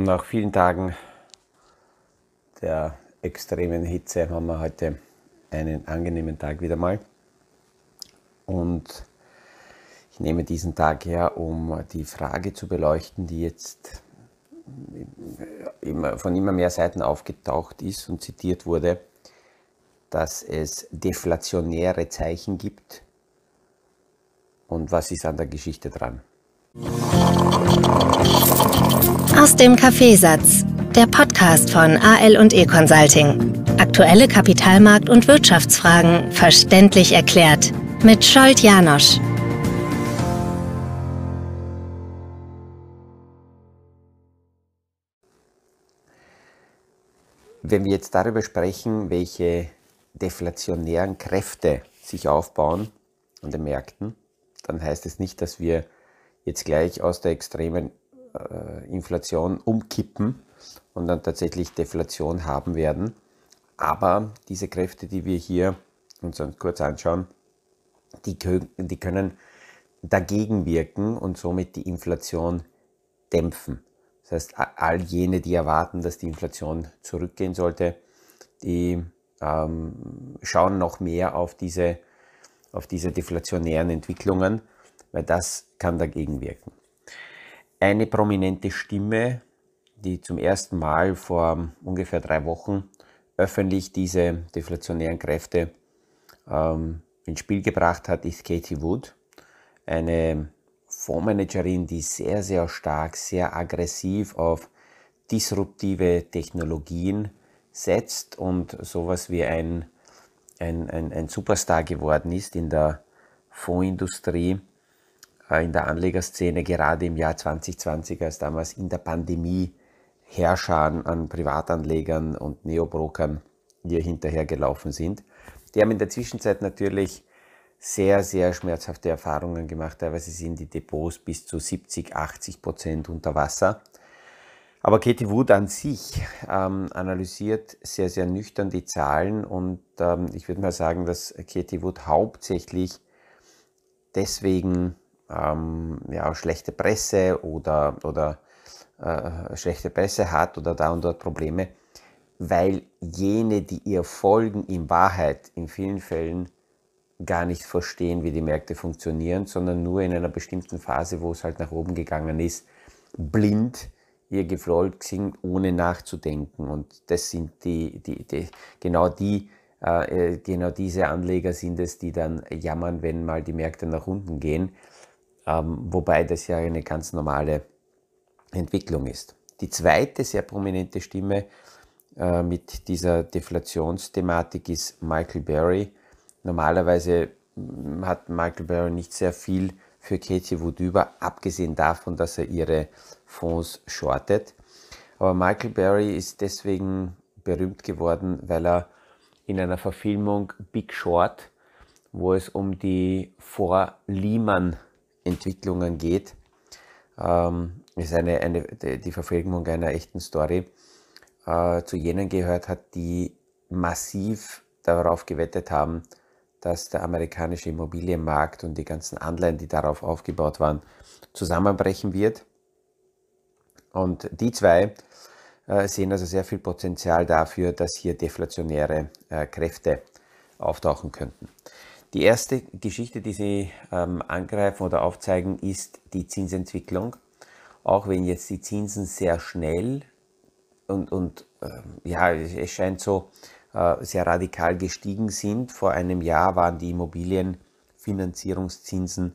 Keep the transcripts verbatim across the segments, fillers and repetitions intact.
Nach vielen Tagen der extremen Hitze haben wir heute einen angenehmen Tag wieder mal. Und ich nehme diesen Tag her, um die Frage zu beleuchten, die jetzt immer, von immer mehr Seiten aufgetaucht ist und zitiert wurde, dass es deflationäre Zeichen gibt. Und was ist an der Geschichte dran? Aus dem Kaffeesatz, der Podcast von A L und E Consulting. Aktuelle Kapitalmarkt- und Wirtschaftsfragen verständlich erklärt mit Scholt Janosch. Wenn wir jetzt darüber sprechen, welche deflationären Kräfte sich aufbauen an den Märkten, dann heißt es nicht, dass wir jetzt gleich aus der extremen äh, Inflation umkippen und dann tatsächlich Deflation haben werden. Aber diese Kräfte, die wir hier uns kurz anschauen, die, die können dagegen wirken und somit die Inflation dämpfen. Das heißt, all jene, die erwarten, dass die Inflation zurückgehen sollte, die ähm, schauen noch mehr auf diese, auf diese deflationären Entwicklungen, weil das kann dagegen wirken. Eine prominente Stimme, die zum ersten Mal vor ungefähr drei Wochen öffentlich diese deflationären Kräfte ähm, ins Spiel gebracht hat, ist Cathie Wood, eine Fondsmanagerin, die sehr, sehr stark, sehr aggressiv auf disruptive Technologien setzt und sowas wie ein, ein, ein, ein Superstar geworden ist in der Fondsindustrie, in der Anlegerszene, gerade im Jahr zwanzig zwanzig, als damals in der Pandemie Herrscher an Privatanlegern und Neobrokern hier hinterhergelaufen sind. Die haben in der Zwischenzeit natürlich sehr, sehr schmerzhafte Erfahrungen gemacht. Teilweise sind die Depots bis zu siebzig, achtzig Prozent unter Wasser. Aber Cathie Wood an sich ähm, analysiert sehr, sehr nüchtern die Zahlen und ähm, ich würde mal sagen, dass Cathie Wood hauptsächlich deswegen ähm, ja, schlechte Presse oder, oder äh, schlechte Presse hat oder da und dort Probleme, weil jene, die ihr folgen, in Wahrheit in vielen Fällen gar nicht verstehen, wie die Märkte funktionieren, sondern nur in einer bestimmten Phase, wo es halt nach oben gegangen ist, blind ihr gefolgt sind, ohne nachzudenken. Und das sind die, die, die genau die, äh, genau diese Anleger sind es, die dann jammern, wenn mal die Märkte nach unten gehen, ähm, wobei das ja eine ganz normale Entwicklung ist. Die zweite sehr prominente Stimme äh, mit dieser Deflationsthematik ist Michael Burry. Normalerweise hat Michael Burry nicht sehr viel für Cathie Wood über, abgesehen davon, dass er ihre Fonds shortet. Aber Michael Burry ist deswegen berühmt geworden, weil er in einer Verfilmung Big Short, wo es um die Vor-Lehman-Entwicklungen geht, ähm, ist eine, eine, die Verfilmung einer echten Story, äh, zu jenen gehört hat, die massiv darauf gewettet haben, dass der amerikanische Immobilienmarkt und die ganzen Anleihen, die darauf aufgebaut waren, zusammenbrechen wird. Und die zwei äh, sehen also sehr viel Potenzial dafür, dass hier deflationäre äh, Kräfte auftauchen könnten. Die erste Geschichte, die Sie ähm, angreifen oder aufzeigen, ist die Zinsentwicklung. Auch wenn jetzt die Zinsen sehr schnell und, und äh, ja, es scheint so äh, sehr radikal gestiegen sind. Vor einem Jahr waren die Immobilienfinanzierungszinsen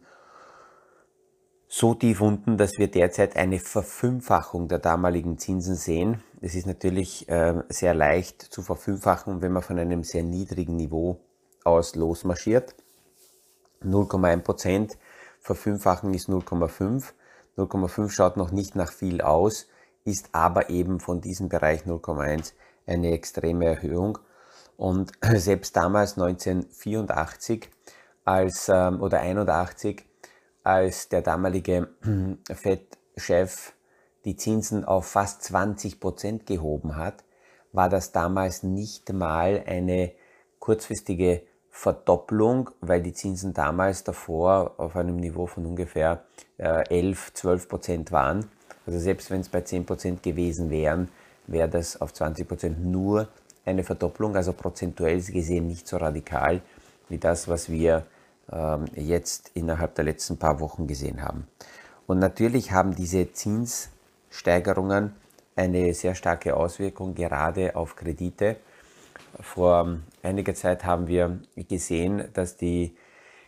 so tief unten, dass wir derzeit eine Verfünffachung der damaligen Zinsen sehen. Es ist natürlich äh, sehr leicht zu verfünffachen, wenn man von einem sehr niedrigen Niveau aus losmarschiert. null Komma eins Prozent verfünffachen ist null Komma fünf. null Komma fünf schaut noch nicht nach viel aus, ist aber eben von diesem Bereich null Komma eins eine extreme Erhöhung. Und selbst damals neunzehnhundertvierundachtzig als, ähm, oder einundachtzig, als der damalige Fed-Chef die Zinsen auf fast zwanzig Prozent gehoben hat, war das damals nicht mal eine kurzfristige Verdopplung, weil die Zinsen damals davor auf einem Niveau von ungefähr äh, elf, zwölf Prozent waren. Also selbst wenn es bei zehn Prozent gewesen wären, wäre das auf zwanzig Prozent nur eine Verdopplung, also prozentuell gesehen nicht so radikal wie das, was wir ähm, jetzt innerhalb der letzten paar Wochen gesehen haben. Und natürlich haben diese Zinssteigerungen eine sehr starke Auswirkung gerade auf Kredite. Vor einiger Zeit haben wir gesehen, dass die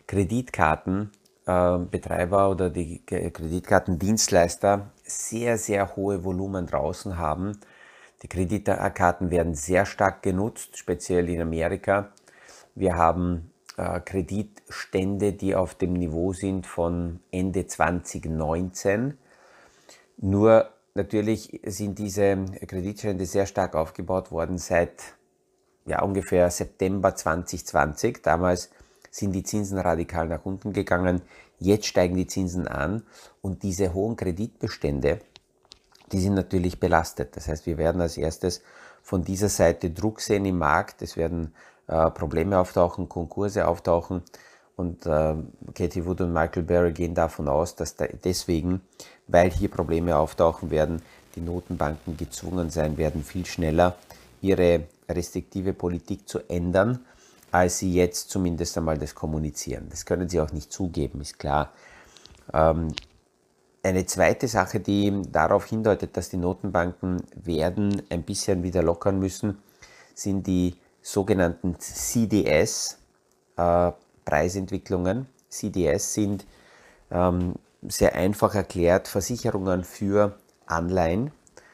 Kreditkartenbetreiber oder die Kreditkartendienstleister sehr, sehr hohe Volumen draußen haben. Die Kreditkarten werden sehr stark genutzt, speziell in Amerika. Wir haben äh, Kreditstände, die auf dem Niveau sind von Ende zwanzig neunzehn. Nur natürlich sind diese Kreditstände sehr stark aufgebaut worden seit ja, ungefähr September zwanzig zwanzig. Damals sind die Zinsen radikal nach unten gegangen. Jetzt steigen die Zinsen an und diese hohen Kreditbestände, die sind natürlich belastet. Das heißt, wir werden als erstes von dieser Seite Druck sehen im Markt. Es werden äh, Probleme auftauchen, Konkurse auftauchen. Und äh, Cathie Wood und Michael Burry gehen davon aus, dass da deswegen, weil hier Probleme auftauchen werden, die Notenbanken gezwungen sein werden, viel schneller ihre restriktive Politik zu ändern, als sie jetzt zumindest einmal das kommunizieren. Das können sie auch nicht zugeben, ist klar. Ähm, eine zweite Sache, die darauf hindeutet, dass die Notenbanken werden ein bisschen wieder lockern müssen, sind die sogenannten C D S, äh, Preisentwicklungen. C D S sind ähm, sehr einfach erklärt Versicherungen für Anleihen.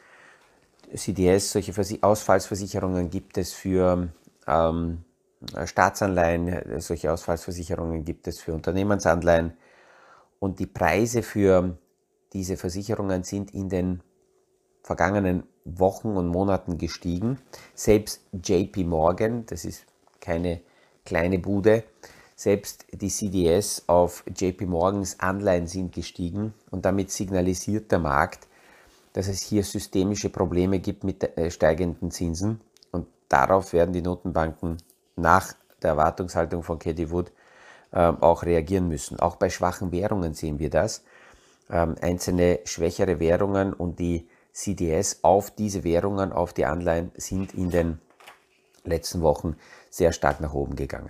C D S, solche Versi- Ausfallsversicherungen gibt es für ähm, Staatsanleihen, solche Ausfallsversicherungen gibt es für Unternehmensanleihen. Und die Preise für diese Versicherungen sind in den vergangenen Wochen und Monaten gestiegen. Selbst J P Morgan, das ist keine kleine Bude, selbst die C D S auf J P Morgans Anleihen sind gestiegen und damit signalisiert der Markt, dass es hier systemische Probleme gibt mit steigenden Zinsen und darauf werden die Notenbanken nach der Erwartungshaltung von Cathie Wood äh, auch reagieren müssen. Auch bei schwachen Währungen sehen wir das. Ähm, einzelne schwächere Währungen und die C D S auf diese Währungen, auf die Anleihen sind in den letzten Wochen sehr stark nach oben gegangen.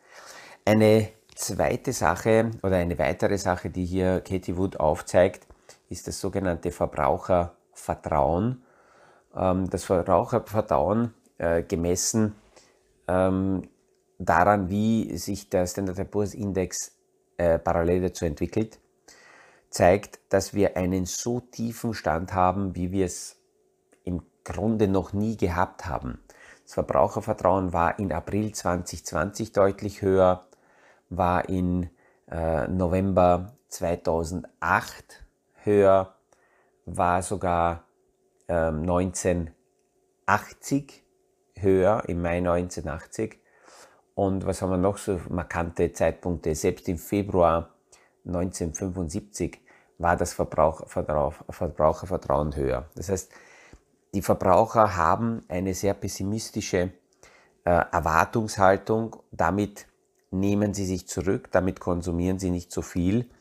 Eine zweite Sache oder eine weitere Sache, die hier Cathie Wood aufzeigt, ist das sogenannte Verbrauchervertrauen. Das Verbrauchervertrauen äh, gemessen ähm, daran, wie sich der Standard and Poor's Index äh, parallel dazu entwickelt, zeigt, dass wir einen so tiefen Stand haben, wie wir es im Grunde noch nie gehabt haben. Das Verbrauchervertrauen war in April zwanzig zwanzig deutlich höher, war in äh, November zweitausendacht höher, war sogar äh, neunzehnhundertachtzig höher, im Mai neunzehnhundertachtzig. Und was haben wir noch so markante Zeitpunkte? Selbst im Februar neunzehnhundertfünfundsiebzig war das Verbrauchervertrauen, Verbrauchervertrauen höher. Das heißt, die Verbraucher haben eine sehr pessimistische äh, Erwartungshaltung. Damit nehmen sie sich zurück, damit konsumieren sie nicht so viel.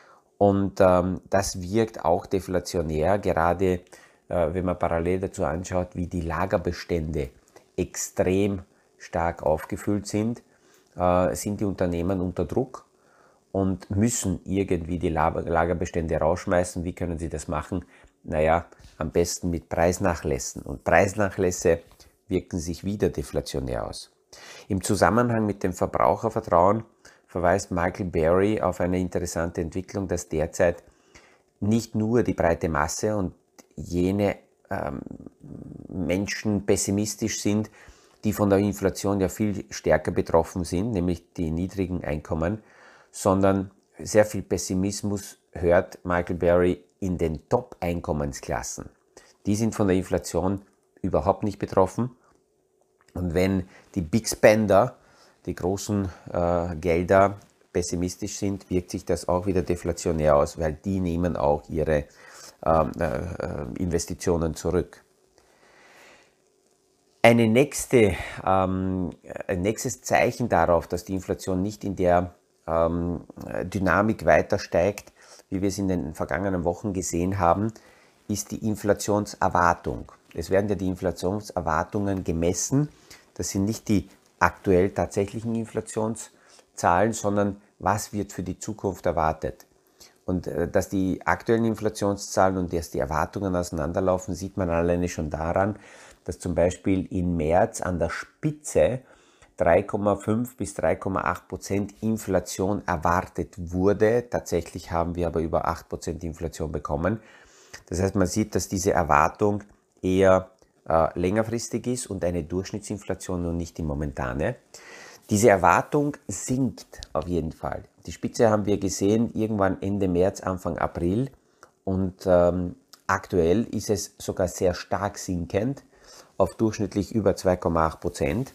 Und ähm, das wirkt auch deflationär, gerade äh, wenn man parallel dazu anschaut, wie die Lagerbestände extrem stark aufgefüllt sind, äh, sind die Unternehmen unter Druck und müssen irgendwie die Lagerbestände rausschmeißen. Wie können sie das machen? Naja, am besten mit Preisnachlässen. Und Preisnachlässe wirken sich wieder deflationär aus. Im Zusammenhang mit dem Verbrauchervertrauen verweist Michael Burry auf eine interessante Entwicklung, dass derzeit nicht nur die breite Masse und jene ähm, Menschen pessimistisch sind, die von der Inflation ja viel stärker betroffen sind, nämlich die niedrigen Einkommen, sondern sehr viel Pessimismus hört Michael Burry in den Top-Einkommensklassen. Die sind von der Inflation überhaupt nicht betroffen. Und wenn die Big Spender, die großen äh, Gelder, pessimistisch sind, wirkt sich das auch wieder deflationär aus, weil die nehmen auch ihre ähm, äh, Investitionen zurück. Eine nächste, ähm, ein nächstes Zeichen darauf, dass die Inflation nicht in der ähm, Dynamik weiter steigt, wie wir es in den vergangenen Wochen gesehen haben, ist die Inflationserwartung. Es werden ja die Inflationserwartungen gemessen. Das sind nicht die aktuell tatsächlichen Inflationszahlen, sondern was wird für die Zukunft erwartet. Und äh, dass die aktuellen Inflationszahlen und dass die Erwartungen auseinanderlaufen, sieht man alleine schon daran, dass zum Beispiel im März an der Spitze drei Komma fünf bis drei Komma acht Prozent Inflation erwartet wurde. Tatsächlich haben wir aber über acht Prozent Inflation bekommen. Das heißt, man sieht, dass diese Erwartung eher äh, längerfristig ist und eine Durchschnittsinflation und nicht die momentane. Diese Erwartung sinkt auf jeden Fall. Die Spitze haben wir gesehen irgendwann Ende März, Anfang April und ähm, aktuell ist es sogar sehr stark sinkend auf durchschnittlich über zwei Komma acht Prozent.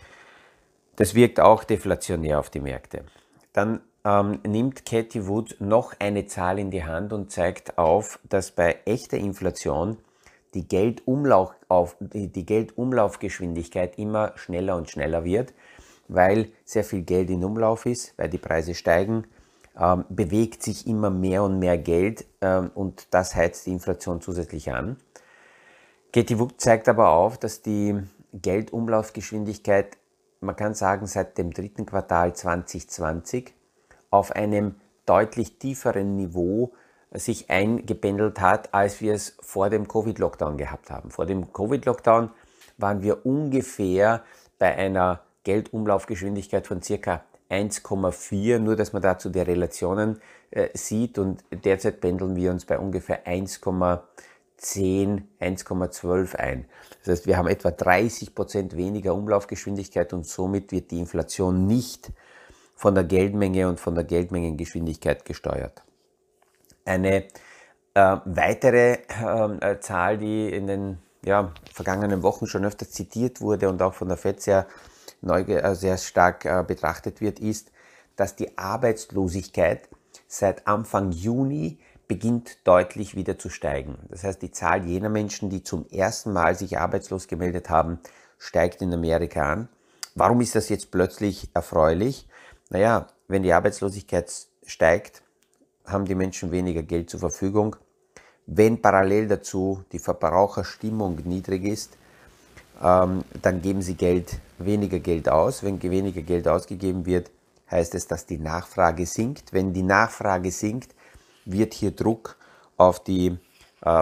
Das wirkt auch deflationär auf die Märkte. Dann ähm, nimmt Cathie Wood noch eine Zahl in die Hand und zeigt auf, dass bei echter Inflation die, Geldumlauf, auf, die, die Geldumlaufgeschwindigkeit immer schneller und schneller wird, weil sehr viel Geld in Umlauf ist, weil die Preise steigen, ähm, bewegt sich immer mehr und mehr Geld ähm, und das heizt die Inflation zusätzlich an. Cathie Wood zeigt aber auf, dass die Geldumlaufgeschwindigkeit, man kann sagen, seit dem dritten Quartal zwanzig zwanzig auf einem deutlich tieferen Niveau sich eingependelt hat, als wir es vor dem Covid-Lockdown gehabt haben. Vor dem Covid-Lockdown waren wir ungefähr bei einer Geldumlaufgeschwindigkeit von ca. eins Komma vier, nur dass man dazu die Relationen äh, sieht, und derzeit pendeln wir uns bei ungefähr eins Komma zehn, eins Komma zwölf ein. Das heißt, wir haben etwa dreißig Prozent weniger Umlaufgeschwindigkeit und somit wird die Inflation nicht von der Geldmenge und von der Geldmengengeschwindigkeit gesteuert. Eine äh, weitere äh, Zahl, die in den ja, vergangenen Wochen schon öfter zitiert wurde und auch von der Fed sehr, neu, äh, sehr stark äh, betrachtet wird, ist, dass die Arbeitslosigkeit seit Anfang Juni beginnt deutlich wieder zu steigen. Das heißt, die Zahl jener Menschen, die zum ersten Mal sich arbeitslos gemeldet haben, steigt in Amerika an. Warum ist das jetzt plötzlich erfreulich? Naja, wenn die Arbeitslosigkeit steigt, haben die Menschen weniger Geld zur Verfügung. Wenn parallel dazu die Verbraucherstimmung niedrig ist, ähm, dann geben sie Geld, weniger Geld aus. Wenn weniger Geld ausgegeben wird, heißt es, dass die Nachfrage sinkt. Wenn die Nachfrage sinkt, wird hier Druck auf die äh,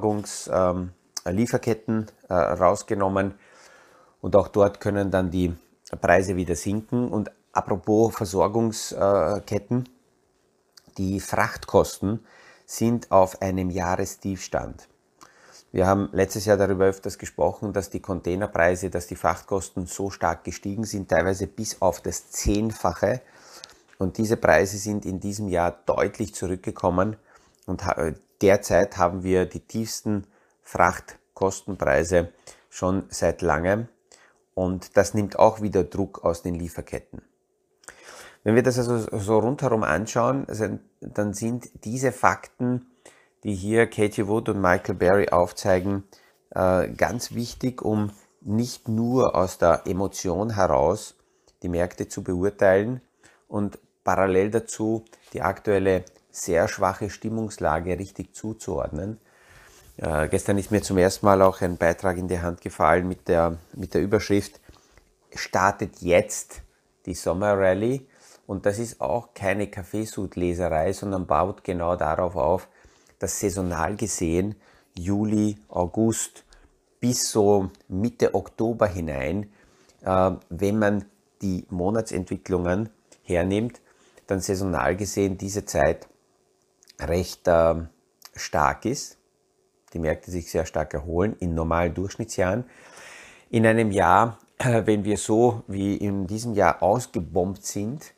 Versorgungslieferketten äh, äh, rausgenommen und auch dort können dann die Preise wieder sinken. Und apropos Versorgungsketten, die Frachtkosten sind auf einem Jahrestiefstand. Wir haben letztes Jahr darüber öfters gesprochen, dass die Containerpreise, dass die Frachtkosten so stark gestiegen sind, teilweise bis auf das Zehnfache. Und diese Preise sind in diesem Jahr deutlich zurückgekommen und derzeit haben wir die tiefsten Frachtkostenpreise schon seit langem und das nimmt auch wieder Druck aus den Lieferketten. Wenn wir das also so rundherum anschauen, dann sind diese Fakten, die hier Cathie Wood und Michael Berry aufzeigen, ganz wichtig, um nicht nur aus der Emotion heraus die Märkte zu beurteilen und parallel dazu die aktuelle sehr schwache Stimmungslage richtig zuzuordnen. Äh, gestern ist mir zum ersten Mal auch ein Beitrag in die Hand gefallen mit der, mit der Überschrift "Startet jetzt die Sommerrallye", und das ist auch keine Kaffeesudleserei, sondern baut genau darauf auf, dass saisonal gesehen Juli, August bis so Mitte Oktober hinein, äh, wenn man die Monatsentwicklungen hernimmt, dann saisonal gesehen diese Zeit recht äh, stark ist, die Märkte sich sehr stark erholen in normalen Durchschnittsjahren. In einem Jahr, äh, wenn wir so wie in diesem Jahr ausgebombt sind,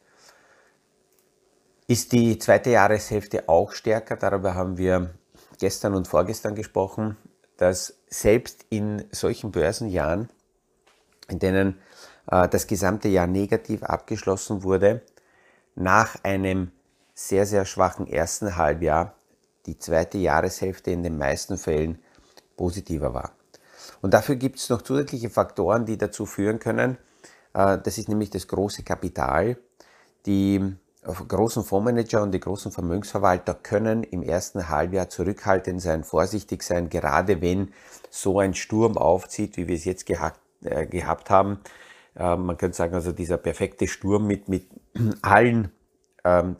ist die zweite Jahreshälfte auch stärker. Darüber haben wir gestern und vorgestern gesprochen, dass selbst in solchen Börsenjahren, in denen äh, das gesamte Jahr negativ abgeschlossen wurde, nach einem sehr, sehr schwachen ersten Halbjahr die zweite Jahreshälfte in den meisten Fällen positiver war. Und dafür gibt es noch zusätzliche Faktoren, die dazu führen können. Das ist nämlich das große Kapital, die großen Fondsmanager und die großen Vermögensverwalter können im ersten Halbjahr zurückhaltend sein, vorsichtig sein, gerade wenn so ein Sturm aufzieht, wie wir es jetzt gehabt, äh, gehabt haben. Äh, man könnte sagen, also dieser perfekte Sturm mit, mit allen ähm,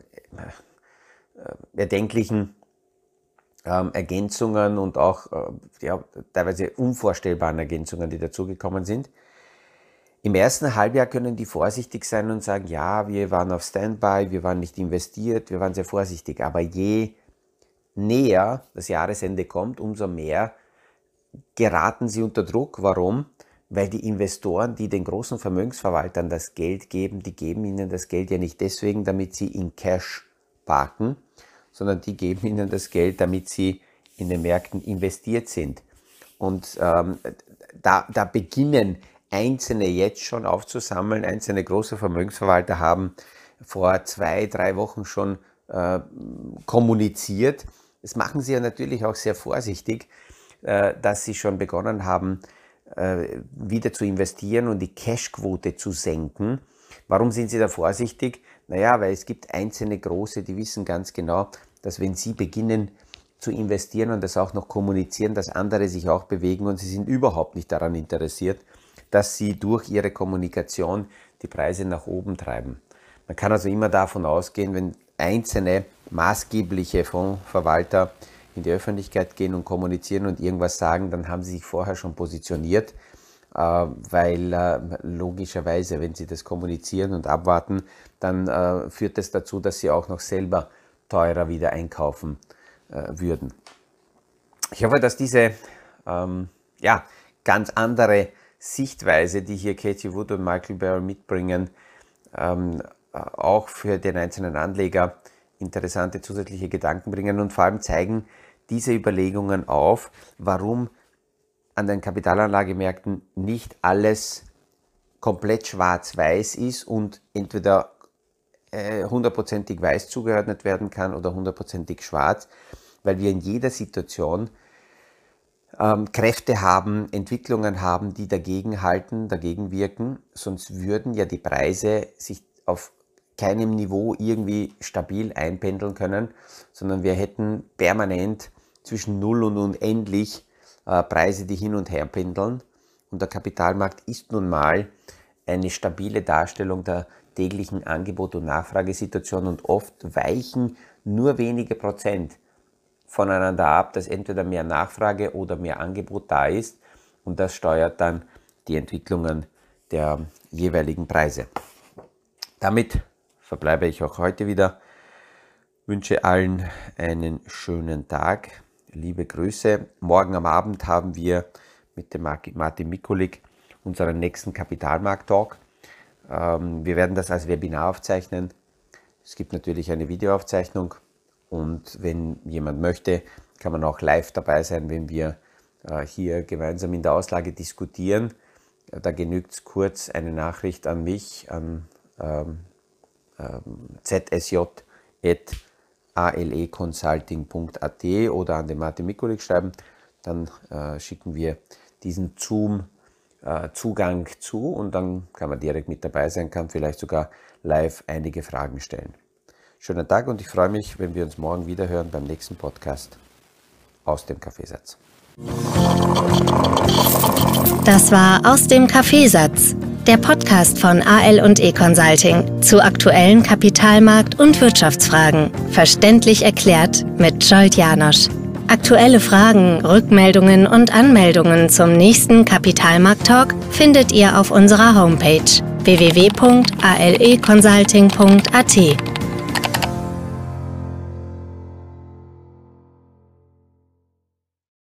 äh, erdenklichen ähm, Ergänzungen und auch äh, ja, teilweise unvorstellbaren Ergänzungen, die dazugekommen sind. Im ersten Halbjahr können die vorsichtig sein und sagen, ja, wir waren auf Standby, wir waren nicht investiert, wir waren sehr vorsichtig. Aber je näher das Jahresende kommt, umso mehr geraten sie unter Druck. Warum? Weil die Investoren, die den großen Vermögensverwaltern das Geld geben, die geben ihnen das Geld ja nicht deswegen, damit sie in Cash parken, sondern die geben ihnen das Geld, damit sie in den Märkten investiert sind. Und ähm, da, da beginnen Einzelne jetzt schon aufzusammeln. Einzelne große Vermögensverwalter haben vor zwei, drei Wochen schon äh, kommuniziert. Das machen sie ja natürlich auch sehr vorsichtig, äh, dass sie schon begonnen haben, äh, wieder zu investieren und die Cashquote zu senken. Warum sind sie da vorsichtig? Naja, weil es gibt einzelne große, die wissen ganz genau, dass wenn sie beginnen zu investieren und das auch noch kommunizieren, dass andere sich auch bewegen und sie sind überhaupt nicht daran interessiert, dass sie durch ihre Kommunikation die Preise nach oben treiben. Man kann also immer davon ausgehen, wenn einzelne maßgebliche Fondsverwalter in die Öffentlichkeit gehen und kommunizieren und irgendwas sagen, dann haben sie sich vorher schon positioniert, weil logischerweise, wenn sie das kommunizieren und abwarten, dann führt das dazu, dass sie auch noch selber teurer wieder einkaufen würden. Ich hoffe, dass diese ähm, ja, ganz andere Sichtweise, die hier Cathie Wood und Michael Barrell mitbringen, ähm, auch für den einzelnen Anleger interessante zusätzliche Gedanken bringen und vor allem zeigen diese Überlegungen auf, warum an den Kapitalanlagemärkten nicht alles komplett schwarz-weiß ist und entweder äh, hundertprozentig weiß zugeordnet werden kann oder hundertprozentig schwarz, weil wir in jeder Situation Ähm, Kräfte haben, Entwicklungen haben, die dagegen halten, dagegen wirken, sonst würden ja die Preise sich auf keinem Niveau irgendwie stabil einpendeln können, sondern wir hätten permanent zwischen null und unendlich äh, Preise, die hin und her pendeln. Und der Kapitalmarkt ist nun mal eine stabile Darstellung der täglichen Angebot- und Nachfragesituation und oft weichen nur wenige Prozent voneinander ab, dass entweder mehr Nachfrage oder mehr Angebot da ist und das steuert dann die Entwicklungen der jeweiligen Preise. Damit verbleibe ich auch heute wieder, wünsche allen einen schönen Tag, liebe Grüße. Morgen am Abend haben wir mit dem Martin Mikulik unseren nächsten Kapitalmarkt-Talk. Wir werden das als Webinar aufzeichnen. Es gibt natürlich eine Videoaufzeichnung. Und wenn jemand möchte, kann man auch live dabei sein, wenn wir äh, hier gemeinsam in der Auslage diskutieren. Da genügt es kurz eine Nachricht an mich, an ähm, ähm, z s j at a l e consulting punkt a t oder an den Martin Mikulik schreiben. Dann äh, schicken wir diesen Zoom-Zugang äh, zu und dann kann man direkt mit dabei sein, kann vielleicht sogar live einige Fragen stellen. Schönen Tag und ich freue mich, wenn wir uns morgen wieder hören beim nächsten Podcast aus dem Kaffeesatz. Das war Aus dem Kaffeesatz, der Podcast von A L und E Consulting zu aktuellen Kapitalmarkt- und Wirtschaftsfragen. Verständlich erklärt mit Scholt Janosch. Aktuelle Fragen, Rückmeldungen und Anmeldungen zum nächsten Kapitalmarkt-Talk findet ihr auf unserer Homepage w w w punkt a l e consulting punkt a t.